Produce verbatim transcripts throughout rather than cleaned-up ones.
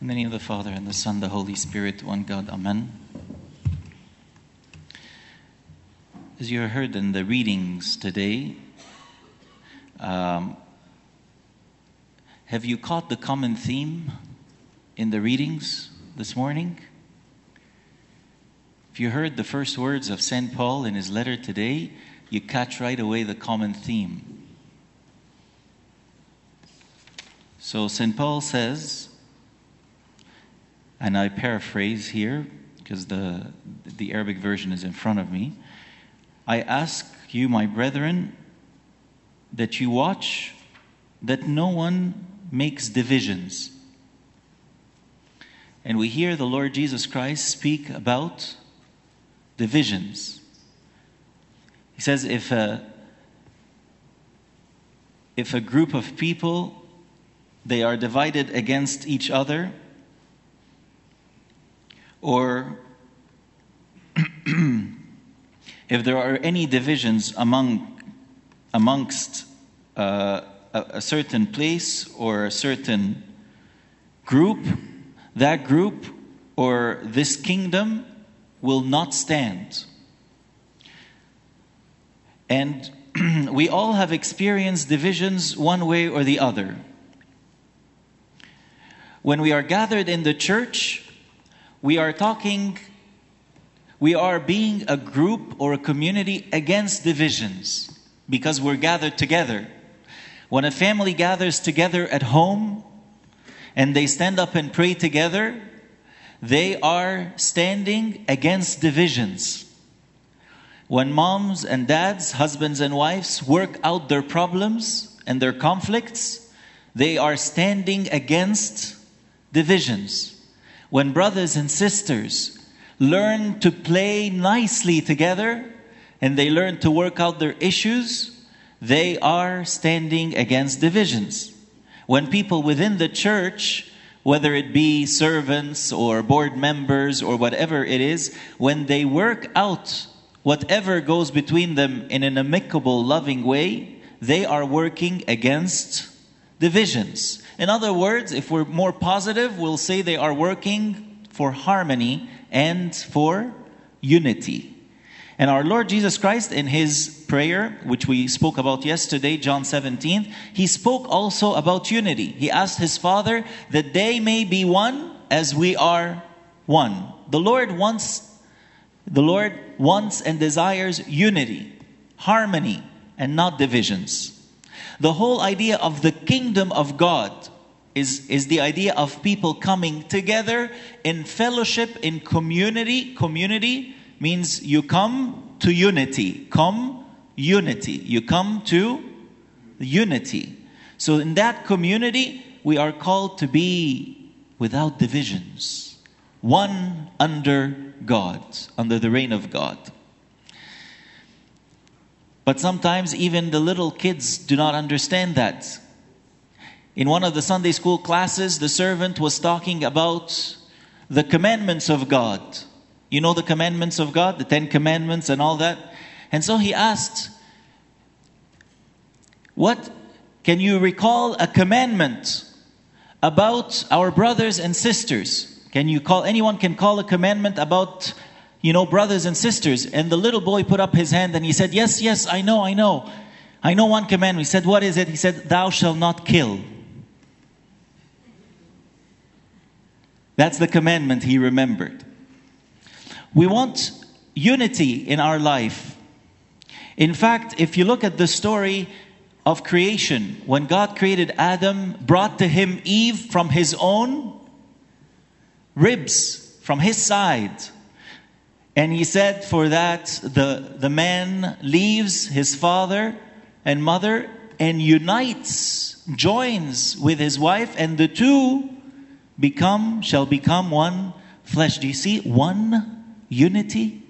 In the name of the Father, and the Son, the Holy Spirit, one God. Amen. As you heard in the readings today, um, have you caught the common theme in the readings this morning? If you heard the first words of Saint Paul in his letter today, you catch right away the common theme. So Saint Paul says, and I paraphrase here because the, the Arabic version is in front of me, I ask you, my brethren, that you watch that no one makes divisions. And we hear the Lord Jesus Christ speak about divisions. He says if a, if a group of people, they are divided against each other, or if there are any divisions among amongst uh, a, a certain place or a certain group, that group or this kingdom will not stand. And we all have experienced divisions one way or the other. When we are gathered in the church, we are talking, we are being a group or a community against divisions because we're gathered together. When a family gathers together at home and they stand up and pray together, they are standing against divisions. When moms and dads, husbands and wives work out their problems and their conflicts, they are standing against divisions. When brothers and sisters learn to play nicely together and they learn to work out their issues, they are standing against divisions. When people within the church, whether it be servants or board members or whatever it is, when they work out whatever goes between them in an amicable, loving way, they are working against divisions. In other words, if we're more positive, we'll say they are working for harmony and for unity. And our Lord Jesus Christ, in His prayer, which we spoke about yesterday, John seventeen, He spoke also about unity. He asked His Father that they may be one as we are one. The Lord wants, the Lord wants and desires unity, harmony, and not divisions. The whole idea of the kingdom of God is, is the idea of people coming together in fellowship, in community. Community means you come to unity. Come, unity. You come to unity. So in that community, we are called to be without divisions. One under God, under the reign of God. But sometimes even the little kids do not understand that. In one of the Sunday school classes, the servant was talking about the commandments of God. You know the commandments of God, the Ten Commandments and all that. And so he asked, what can you recall a commandment about our brothers and sisters? Can you call, anyone can call a commandment about, you know, brothers and sisters? And the little boy put up his hand and he said, yes, yes, I know, I know. I know one commandment. He said, what is it? He said, thou shalt not kill. That's the commandment he remembered. We want unity in our life. In fact, if you look at the story of creation, when God created Adam, brought to him Eve from his own ribs, from his side. And he said for that, the, the man leaves his father and mother and unites, joins with his wife, and the two become, shall become one flesh. Do you see? One unity.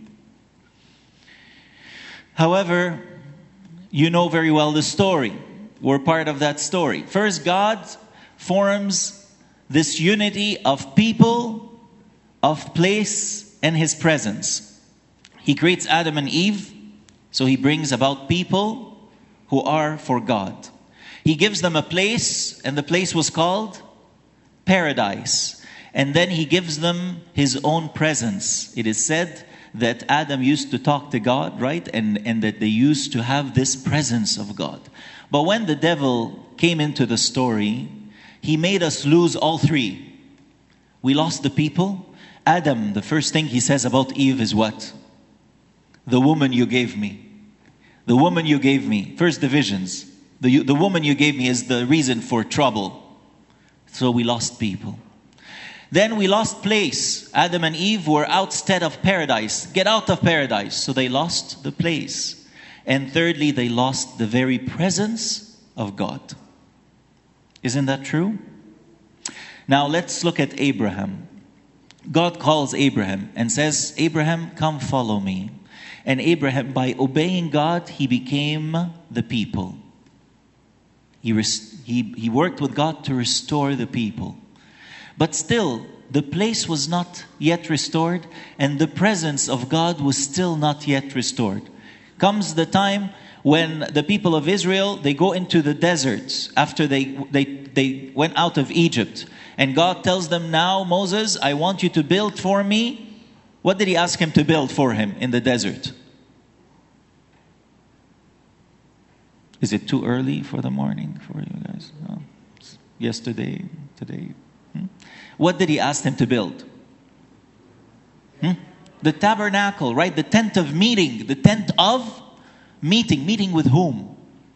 However, you know very well the story. We're part of that story. First, God forms this unity of people, of place, and His presence. He creates Adam and Eve, so He brings about people who are for God. He gives them a place, and the place was called paradise. And then he gives them his own presence. It is said that Adam used to talk to God, right? And, and that they used to have this presence of God. But when the devil came into the story, he made us lose all three. We lost the people. Adam, the first thing he says about Eve is what? The woman you gave me. The woman you gave me. First divisions. The, the woman you gave me is the reason for trouble. So we lost people. Then we lost place. Adam and Eve were ousted of paradise. Get out of paradise. So they lost the place. And thirdly, they lost the very presence of God. Isn't that true? Now let's look at Abraham. God calls Abraham and says, Abraham, come follow me. And Abraham, by obeying God, he became the people. He, res- he, he worked with God to restore the people. But still, the place was not yet restored, and the presence of God was still not yet restored. Comes the time when the people of Israel, they go into the desert after they, they, they went out of Egypt. And God tells them, now, Moses, I want you to build for me. What did he ask him to build for him in the desert? Is it too early for the morning for you guys? No. Yesterday, today. Hmm? What did he ask them to build? Hmm? The tabernacle, right? The tent of meeting. The tent of meeting. Meeting with whom?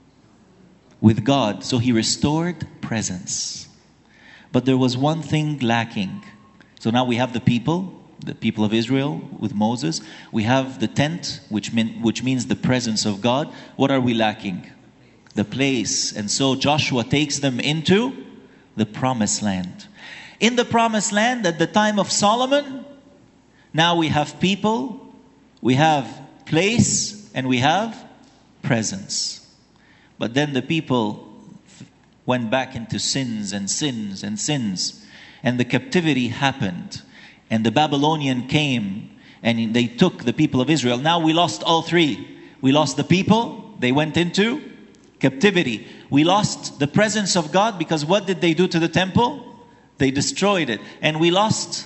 With God. So he restored presence. But there was one thing lacking. So now we have the people, the people of Israel with Moses. We have the tent, which, mean, which means the presence of God. What are we lacking? The place. And so Joshua takes them into the promised land. In the promised land, at the time of Solomon, now we have people, we have place, and we have presence. But then the people went back into sins and sins and sins. And the captivity happened. And the Babylonian came and they took the people of Israel. Now we lost all three. We lost the people. They went into captivity. We lost the presence of God because what did they do to the temple? They destroyed it. And we lost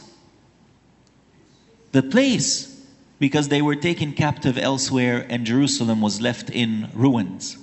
the place because they were taken captive elsewhere and Jerusalem was left in ruins.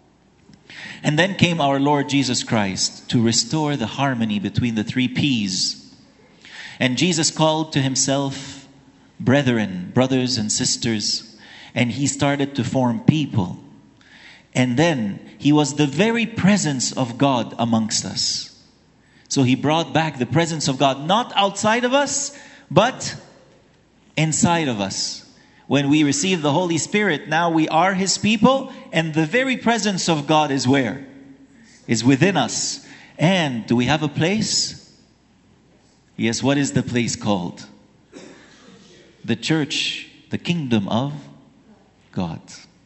And then came our Lord Jesus Christ to restore the harmony between the three P's. And Jesus called to himself brethren, brothers and sisters, and he started to form people. And then he was the very presence of God amongst us. So he brought back the presence of God, not outside of us, but inside of us. When we receive the Holy Spirit, now we are his people, and the very presence of God is where? Is within us. And do we have a place? Yes, what is the place called? The church, the kingdom of God.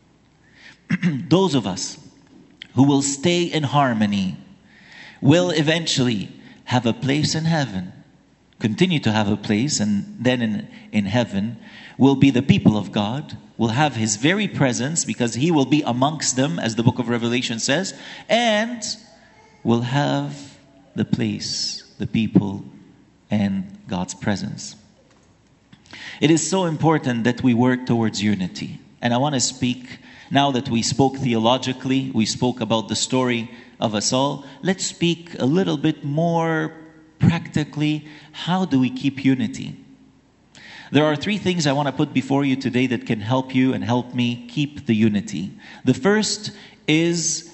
Those of us who will stay in harmony will eventually have a place in heaven. Continue to have a place, and then in, in heaven will be the people of God, will have his very presence because he will be amongst them, as the book of Revelation says, and will have the place, the people, and God's presence. It is so important that we work towards unity. And I want to speak, now that we spoke theologically, we spoke about the story of us all, let's speak a little bit more practically. How do we keep unity? There are three things I want to put before you today that can help you and help me keep the unity. The first is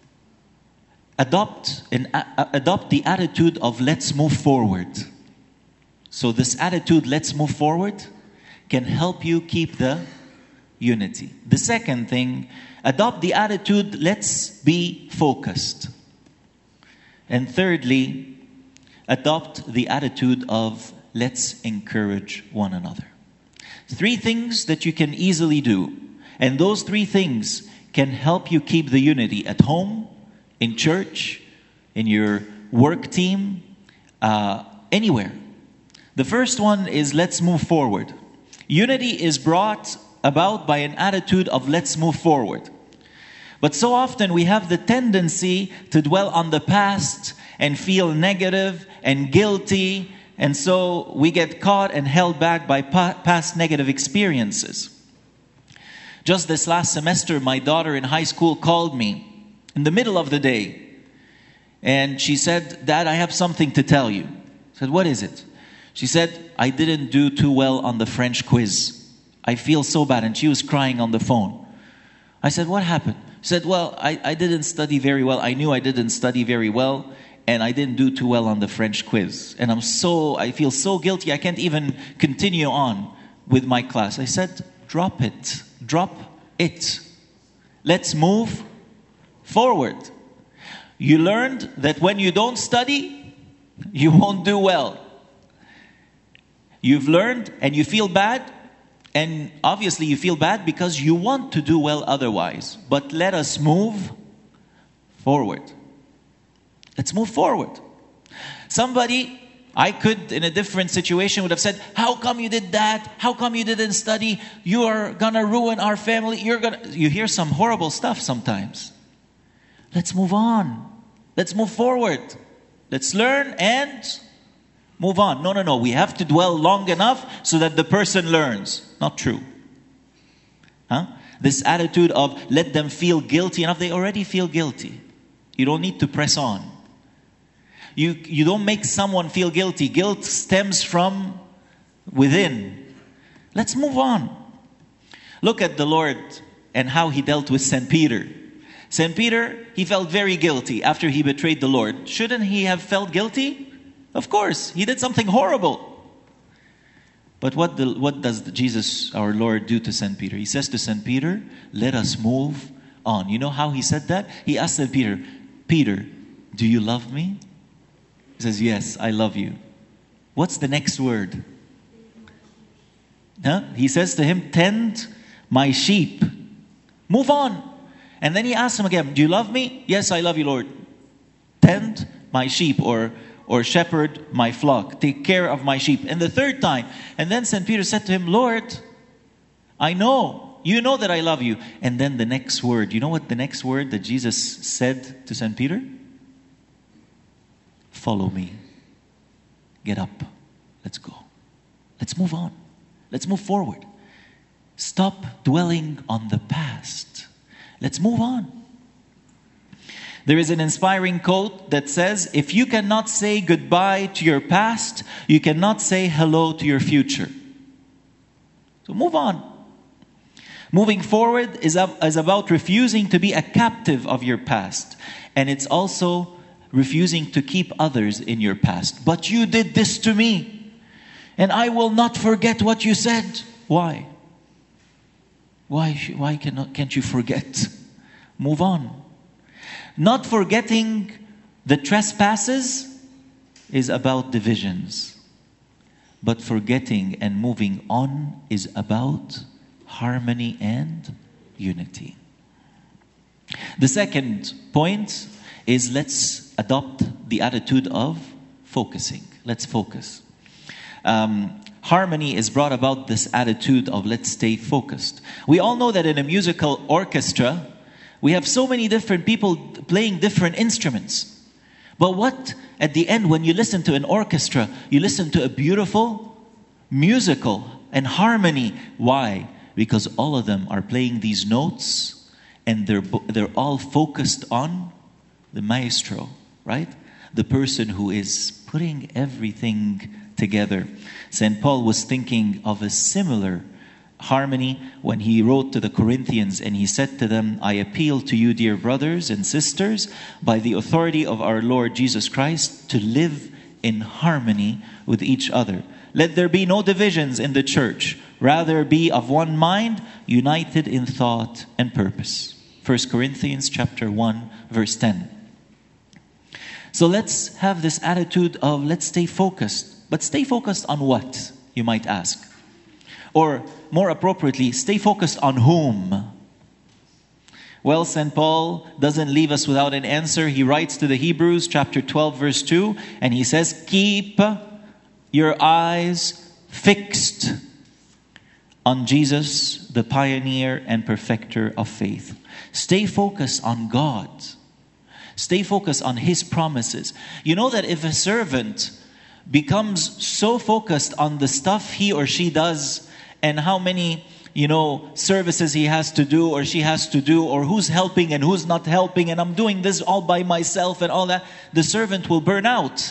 adopt an, uh, adopt the attitude of let's move forward. So this attitude, let's move forward, can help you keep the unity. The second thing, adopt the attitude, let's be focused. And thirdly, adopt the attitude of let's encourage one another. Three things that you can easily do. And those three things can help you keep the unity at home, in church, in your work team, uh, anywhere. The first one is let's move forward. Unity is brought about by an attitude of let's move forward. But so often we have the tendency to dwell on the past and feel negative and guilty And so we get caught and held back by pa- past negative experiences. Just this last semester, my daughter in high school called me in the middle of the day. And she said, "Dad, I have something to tell you." I said, "What is it?" She said, "I didn't do too well on the French quiz. I feel so bad." And she was crying on the phone. I said, "What happened?" She said, "Well, I, I didn't study very well. I knew I didn't study very well. And I didn't do too well on the French quiz. And I'm so, I feel so guilty. I can't even continue on with my class." I said, "Drop it. Drop it. Let's move forward. You learned that when you don't study, you won't do well. You've learned and you feel bad. And obviously you feel bad because you want to do well otherwise. But let us move forward. Let's move forward." Somebody, I could, in a different situation, would have said, "How come you did that? How come you didn't study? You are going to ruin our family. You're gonna." You hear some horrible stuff sometimes. Let's move on. Let's move forward. Let's learn and move on. No, no, no. We have to dwell long enough so that the person learns. Not true. Huh? This attitude of let them feel guilty enough. They already feel guilty. You don't need to press on. You, you don't make someone feel guilty. Guilt stems from within. Let's move on. Look at the Lord and how he dealt with Saint Peter. Saint Peter, he felt very guilty after he betrayed the Lord. Shouldn't he have felt guilty? Of course, he did something horrible. But what, the, what does Jesus, our Lord, do to Saint Peter? He says to Saint Peter, "Let us move on." You know how he said that? He asked Saint Peter, "Peter, do you love me?" He says, "Yes, I love you." What's the next word? Huh? He says to him, "Tend my sheep." Move on. And then he asks him again, "Do you love me?" "Yes, I love you, Lord." "Tend my sheep," or or shepherd my flock. Take care of my sheep. And the third time. And then Saint Peter said to him, "Lord, I know. You know that I love you." And then the next word. You know what the next word that Jesus said to Saint Peter? "Follow me. Get up. Let's go. Let's move on. Let's move forward. Stop dwelling on the past. Let's move on." There is an inspiring quote that says, "If you cannot say goodbye to your past, you cannot say hello to your future." So move on. Moving forward is, up, is about refusing to be a captive of your past. And it's also refusing to keep others in your past. "But you did this to me, and I will not forget what you said." Why? Why, why cannot, can't you forget? Move on. Not forgetting the trespasses is about divisions. But forgetting and moving on is about harmony and unity. The second point is let's adopt the attitude of focusing. Let's focus. Um, harmony is brought about this attitude of let's stay focused. We all know that in a musical orchestra, we have so many different people playing different instruments. But what, at the end, when you listen to an orchestra, you listen to a beautiful musical and harmony. Why? Because all of them are playing these notes and they're, they're all focused on the maestro, right? The person who is putting everything together. Saint Paul was thinking of a similar harmony when he wrote to the Corinthians, and he said to them, "I appeal to you, dear brothers and sisters, by the authority of our Lord Jesus Christ, to live in harmony with each other. Let there be no divisions in the church. Rather be of one mind, united in thought and purpose." First Corinthians chapter one, verse ten. So let's have this attitude of let's stay focused. But stay focused on what, you might ask? Or more appropriately, stay focused on whom? Well, Saint Paul doesn't leave us without an answer. He writes to the Hebrews chapter twelve verse two, and he says, "Keep your eyes fixed on Jesus, the pioneer and perfecter of faith." Stay focused on God. Stay focused on His promises. You know that if a servant becomes so focused on the stuff he or she does and how many, you know, services he has to do or she has to do, or who's helping and who's not helping, and I'm doing this all by myself and all that, the servant will burn out.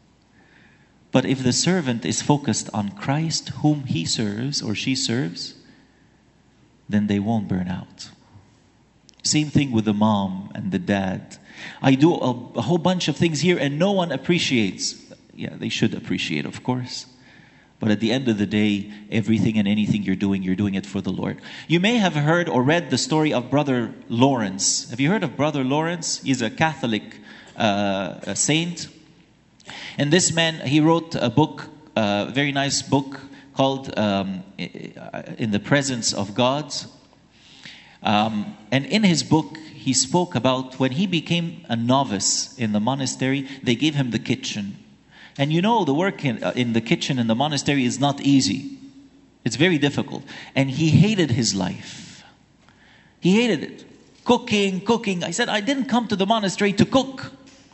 But if the servant is focused on Christ, whom he serves or she serves, then they won't burn out. Same thing with the mom and the dad. I do a, a whole bunch of things here and no one appreciates. Yeah, they should appreciate, of course. But at the end of the day, everything and anything you're doing, you're doing it for the Lord. You may have heard or read the story of Brother Lawrence. Have you heard of Brother Lawrence? He's a Catholic uh, a saint. And this man, he wrote a book, a very nice book called um, In the Presence of God. Um, and in his book, he spoke about when he became a novice in the monastery, they gave him the kitchen. And you know, the work in, uh, in the kitchen in the monastery is not easy. It's very difficult. And he hated his life. He hated it. Cooking, cooking. I said, I didn't come to the monastery to cook.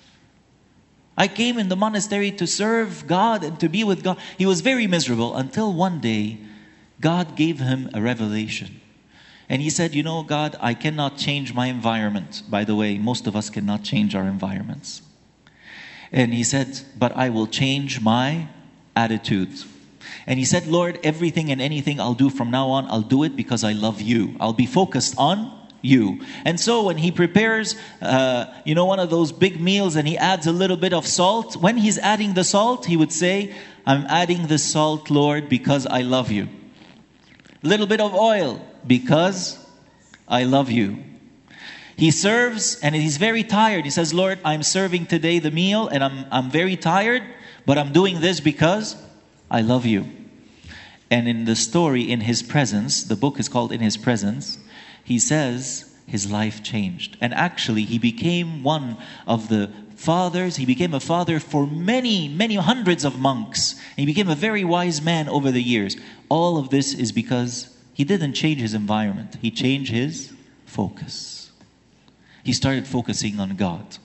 I came in the monastery to serve God and to be with God. He was very miserable until one day, God gave him a revelation. And he said, you know, God, I cannot change my environment. By the way, most of us cannot change our environments. And he said, but I will change my attitude. And he said, Lord, everything and anything I'll do from now on, I'll do it because I love you. I'll be focused on you. And so when he prepares, uh, you know, one of those big meals and he adds a little bit of salt, when he's adding the salt, he would say, I'm adding the salt, Lord, because I love you. A little bit of oil, because I love you. He serves and he's very tired. He says, Lord, I'm serving today the meal and I'm, I'm very tired, but I'm doing this because I love you. And in the story, In His Presence, the book is called In His Presence, he says his life changed. And actually, he became one of the fathers. He became a father for many, many hundreds of monks. And he became a very wise man over the years. All of this is because he didn't change his environment. He changed his focus. He started focusing on God.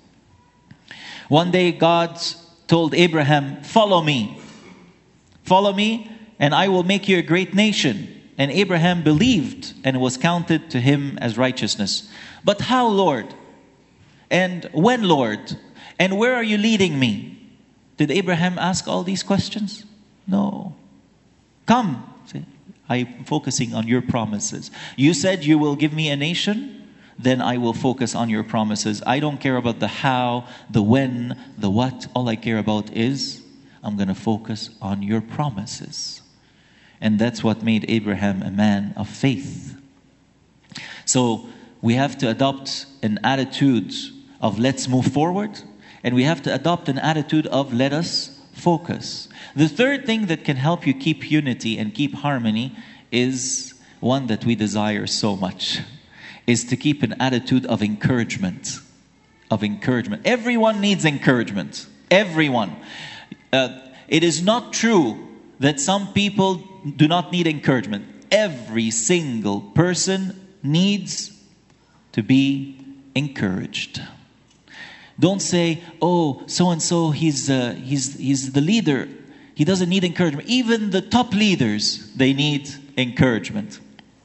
One day, God told Abraham, follow me. Follow me, and I will make you a great nation. And Abraham believed, and it was counted to him as righteousness. But how, Lord? And when, Lord? And where are you leading me? Did Abraham ask all these questions? No. Come. I'm focusing on your promises. You said you will give me a nation? Then I will focus on your promises. I don't care about the how, the when, the what. All I care about is I'm going to focus on your promises. And that's what made Abraham a man of faith. So we have to adopt an attitude of let's move forward. And we have to adopt an attitude of let us focus. The third thing that can help you keep unity and keep harmony is one that we desire so much. Is to keep an attitude of encouragement. Of encouragement. Everyone needs encouragement. Everyone. Uh, it is not true that some people do not need encouragement. Every single person needs to be encouraged. Don't say, oh, so-and-so, he's, uh, he's, he's the leader. He doesn't need encouragement. Even the top leaders, they need encouragement.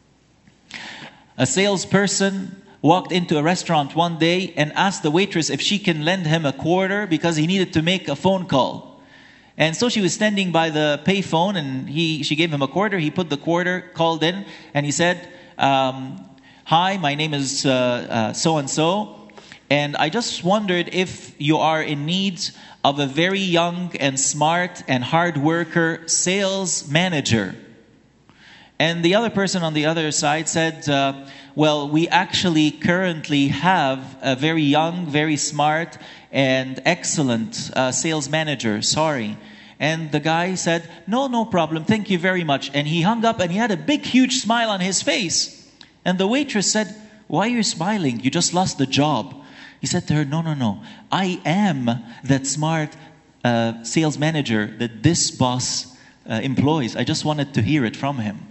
A salesperson walked into a restaurant one day and asked the waitress if she can lend him a quarter because he needed to make a phone call. And so she was standing by the payphone and he, she gave him a quarter. He put the quarter, called in, and he said, um, hi, my name is uh, uh, so-and-so. And I just wondered if you are in need of a very young and smart and hard worker sales manager. And the other person on the other side said, uh, well, we actually currently have a very young, very smart, and excellent uh, sales manager. Sorry. And the guy said, no, no problem. Thank you very much. And he hung up and he had a big, huge smile on his face. And the waitress said, why are you smiling? You just lost the job. He said to her, no, no, no. I am that smart uh, sales manager that this boss uh, employs. I just wanted to hear it from him.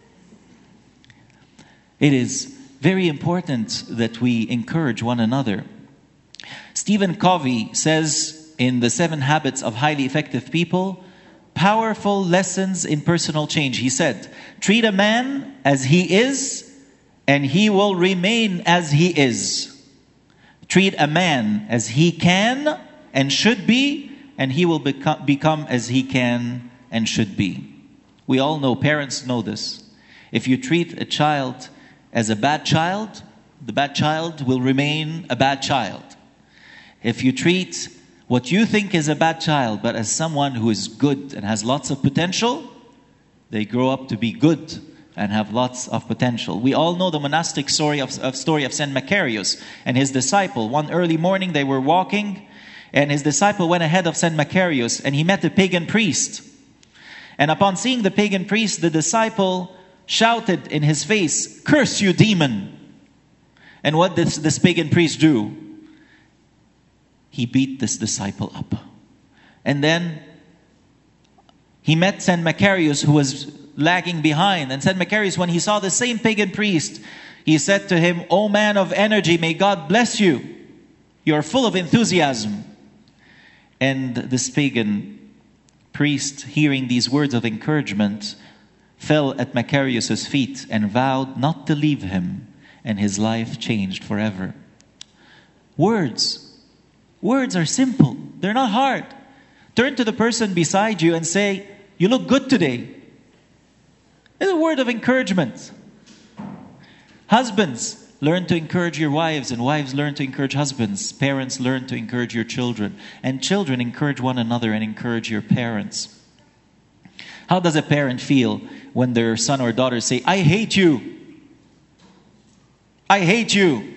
It is very important that we encourage one another. Stephen Covey says in The Seven Habits of Highly Effective People, powerful lessons in personal change. He said, treat a man as he is, and he will remain as he is. Treat a man as he can and should be, and he will become, become as he can and should be. We all know, parents know this. If you treat a child as a bad child, the bad child will remain a bad child. If you treat what you think is a bad child, but as someone who is good and has lots of potential, they grow up to be good and have lots of potential. We all know the monastic story of, of story of Saint Macarius and his disciple. One early morning they were walking, and his disciple went ahead of Saint Macarius, and he met a pagan priest. And upon seeing the pagan priest, the disciple shouted in his face, "Curse you, demon!" And what did this, this pagan priest do? He beat this disciple up. And then he met Saint Macarius, who was lagging behind. And Saint Macarius, when he saw the same pagan priest, he said to him, "O man of energy, may God bless you. You are full of enthusiasm." And this pagan priest, hearing these words of encouragement, fell at Macarius' feet and vowed not to leave him, and his life changed forever. Words. Words are simple. They're not hard. Turn to the person beside you and say, "You look good today." It's a word of encouragement. Husbands, learn to encourage your wives, and wives learn to encourage husbands. Parents, learn to encourage your children. And children, encourage one another and encourage your parents. How does a parent feel when their son or daughter say, "I hate you. I hate you."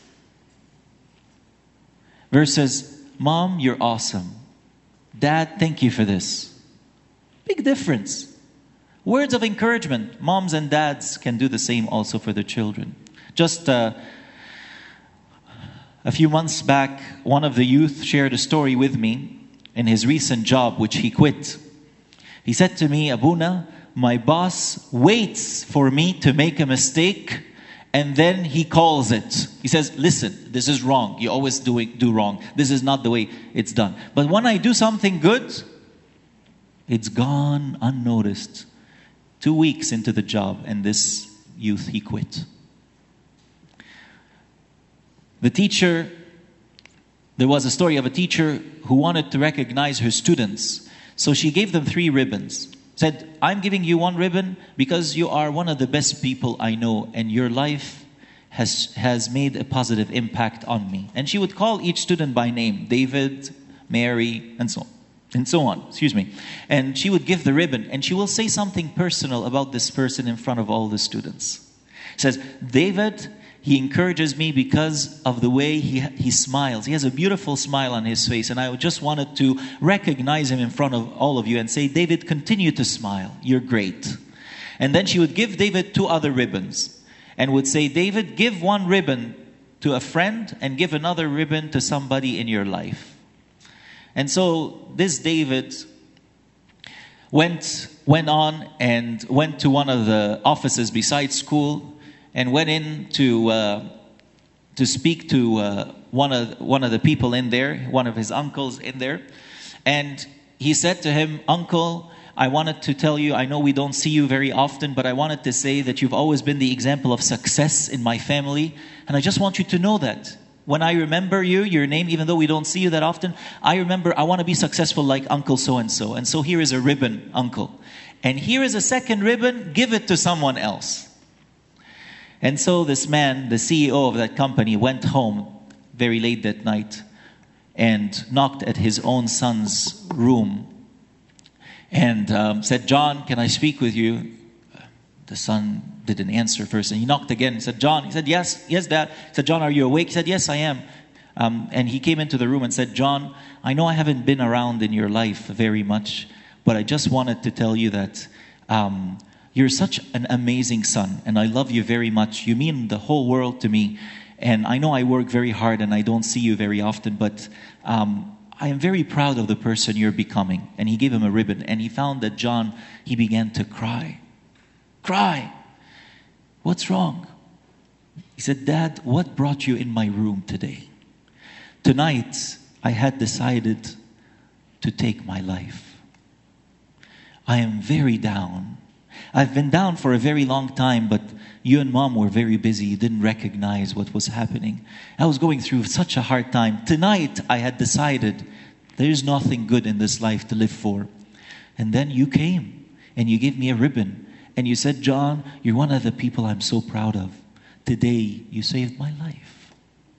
Versus, "Mom, you're awesome. Dad, thank you for this." Big difference. Words of encouragement. Moms and dads can do the same also for their children. Just uh, a few months back, one of the youth shared a story with me in his recent job, which he quit. He said to me, "Abuna, my boss waits for me to make a mistake, and then he calls it. He says, 'Listen, this is wrong. You always do it, do wrong. This is not the way it's done.' But when I do something good, it's gone unnoticed." Two weeks into the job, and this youth, he quit. The teacher, there was a story of a teacher who wanted to recognize her students. So she gave them three ribbons. Said, "I'm giving you one ribbon because you are one of the best people I know, and your life has, has made a positive impact on me." And she would call each student by name, David, Mary, and so on. And so on, excuse me. And she would give the ribbon, and she will say something personal about this person in front of all the students. She says, "David, he encourages me because of the way he, he smiles. He has a beautiful smile on his face, and I just wanted to recognize him in front of all of you and say, 'David, continue to smile. You're great.'" And then she would give David two other ribbons and would say, "David, give one ribbon to a friend and give another ribbon to somebody in your life." And so this David went went on and went to one of the offices beside school and went in to uh, to speak to uh, one of one of the people in there, one of his uncles in there, and he said to him, "Uncle, I wanted to tell you, I know we don't see you very often, but I wanted to say that you've always been the example of success in my family, and I just want you to know that. When I remember you, your name, even though we don't see you that often, I remember I want to be successful like Uncle so-and-so. And so here is a ribbon, Uncle. And here is a second ribbon, give it to someone else." And so this man, the C E O of that company, went home very late that night and knocked at his own son's room and um, said, "John, can I speak with you?" The son didn't answer first, and he knocked again. He said, "John." He said, "Yes, yes, Dad." He said, "John, are you awake?" He said, "Yes, I am." Um, and he came into the room and said, "John, I know I haven't been around in your life very much, but I just wanted to tell you that um, you're such an amazing son, and I love you very much. You mean the whole world to me, and I know I work very hard, and I don't see you very often, but um, I am very proud of the person you're becoming." And he gave him a ribbon, and he found that John, he began to cry. Cry. "What's wrong?" He said, "Dad, what brought you in my room today?" "Tonight, I had decided to take my life. I am very down. I've been down for a very long time, but you and Mom were very busy. You didn't recognize what was happening. I was going through such a hard time. Tonight, I had decided there's nothing good in this life to live for. And then you came and you gave me a ribbon. And you said, John, you're one of the people I'm so proud of. Today, you saved my life.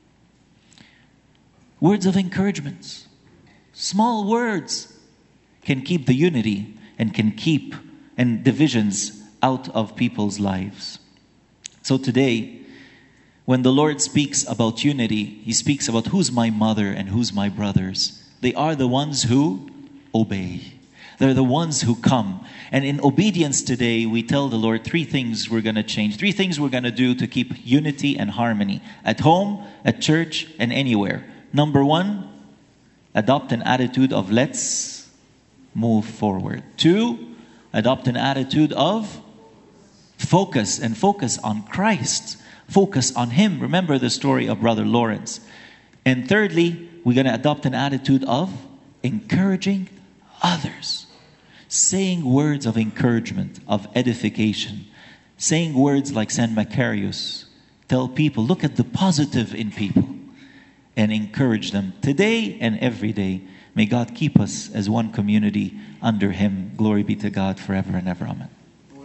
Words of encouragement. Small words can keep the unity and can keep and divisions out of people's lives. So today, when the Lord speaks about unity, He speaks about who's my mother and who's my brothers. They are the ones who obey. They're the ones who come. And in obedience today, we tell the Lord three things we're going to change. Three things we're going to do to keep unity and harmony. At home, at church, and anywhere. Number one, adopt an attitude of let's move forward. Two, adopt an attitude of focus. And focus on Christ. Focus on Him. Remember the story of Brother Lawrence. And thirdly, we're going to adopt an attitude of encouraging others. Saying words of encouragement, of edification. Saying words like Saint Macarius. Tell people, look at the positive in people. And encourage them today and every day. May God keep us as one community under Him. Glory be to God forever and ever. Amen.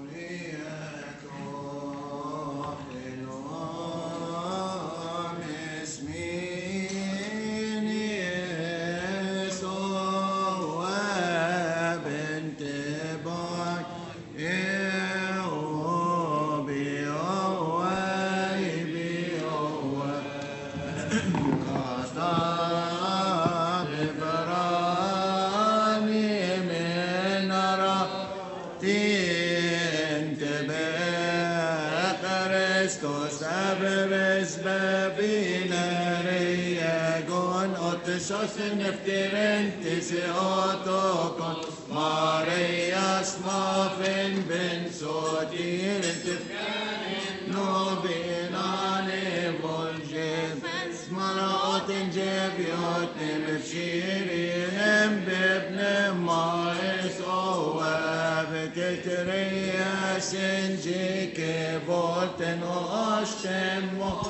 Sosin eftirentes e autocon Marias mafin ben sotir entifkanin Nobin ane voljev Smaraotin jeviotnim efshirinem bibnem maes oav Tetreyas enjike volten o ashtem mo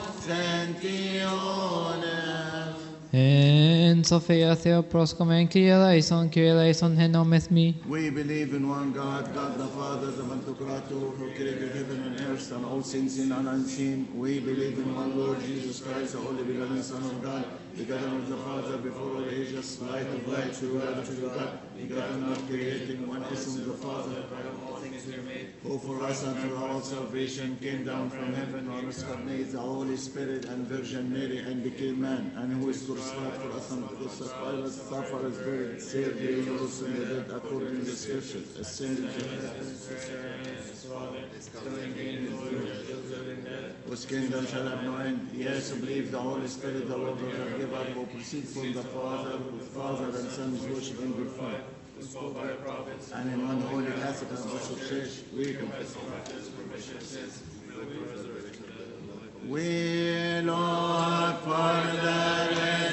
sentionem En Sophia Theopros Komen Kyrie eleison, Kyrie eleison, Henometh me. We believe in one God, God the Father, the Pantocrator, who created heaven and earth and all things seen and unseen. We believe in one Lord Jesus Christ, the only begotten Son of God, begotten of the Father before all ages, light of light, true God of true God, begotten of creating one essence of the Father, by whom all things were made, who for us and for our salvation came down from heaven, on us made the Holy Spirit and Virgin Mary, and became man, and who is crucified for us on the cross of Pilate, suffered, is buried, saved, rose from the dead, according to the Scriptures, ascended to heaven, whose kingdom shall have no end. Yes, believe the Holy Spirit, the Lord, the giver, who proceeds from the Father, whose Father and Son is worshipped and glorified. And in one holy Catholic and Bishop Church, we confess we Lord for the